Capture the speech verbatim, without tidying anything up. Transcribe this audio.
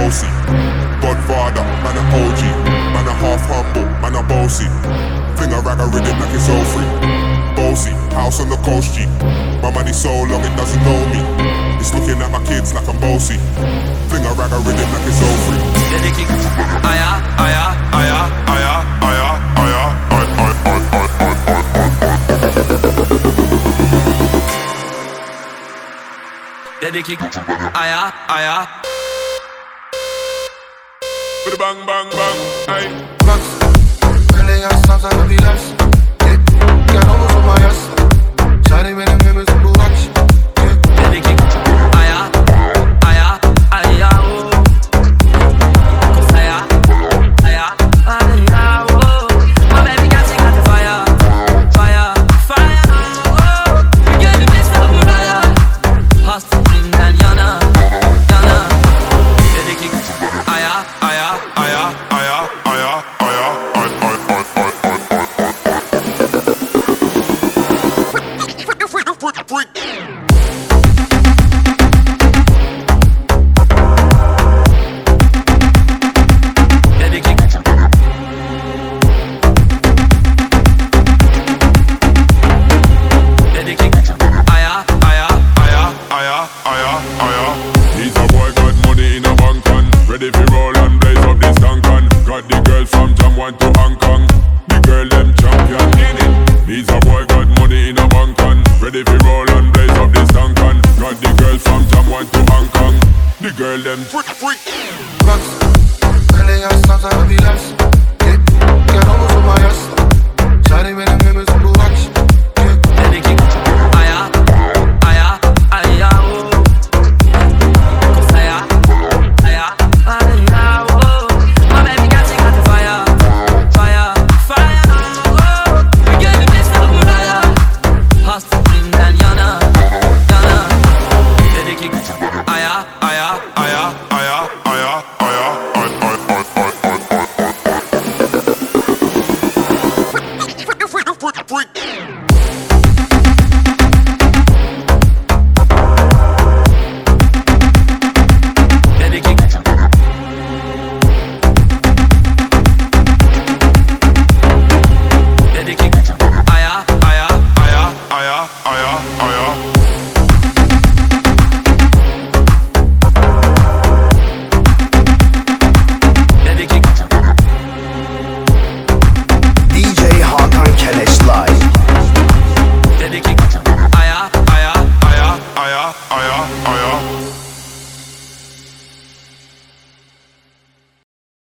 bossy. Godfather, man a O G. Man a half humble, man a bossy. Finger rag a rhythm like it's all free. Bossy, house on the coast G. My money so long it doesn't know me. It's looking at my kids like I'm bossy. Finger rag a rhythm like it's all free. Aya, aya, aya, aya, aya, aya, aya, aya, aya. Bang bang bang, aye. Max, really I sounds like a relapse. Got almost on my ass. Shawty when I'm in some action. Aya, aya, aya, oh. Aya, aya, aya, oh. My baby got she got the fire, fire, fire, oh. We get the best of Mariah. Hustle and Yana, Yana. Aya, aya, aya, aya, aya, aya, He's a boy got money in a bank and ready for roll and blaze up this cancan. Got the girls from Jamwan to Hong Kong. The girl them champion in it. He's a boy got money in a bank and ready for roll and blaze up this cancan. Got the girls from Jamwan to Hong Kong. The girl them freak freak. Max, really I sounds like a relapse. Got almost on my ass. Shawty when I'm in some action. aya, aya, aya, oh. Aya, aya, aya, oh. My baby got she got the fire, fire, fire, oh. We get the best of Mariah. Hustle and Yana, Yana. Aya, aya, aya, aya, aya, aya, D J Hakan Keleş Live. aya, aya, aya, aya, aya, aya.